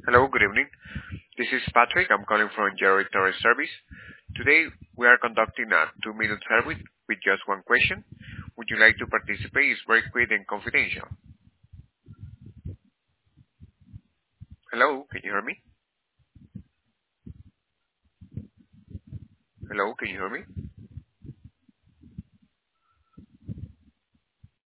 Hello, good evening. This is Patrick. I'm calling from Jerry Torres Service. Today we are conducting a 2-minute survey with just one question. Would you like to participate? It's very quick and confidential. Hello, can you hear me? Hello, can you hear me?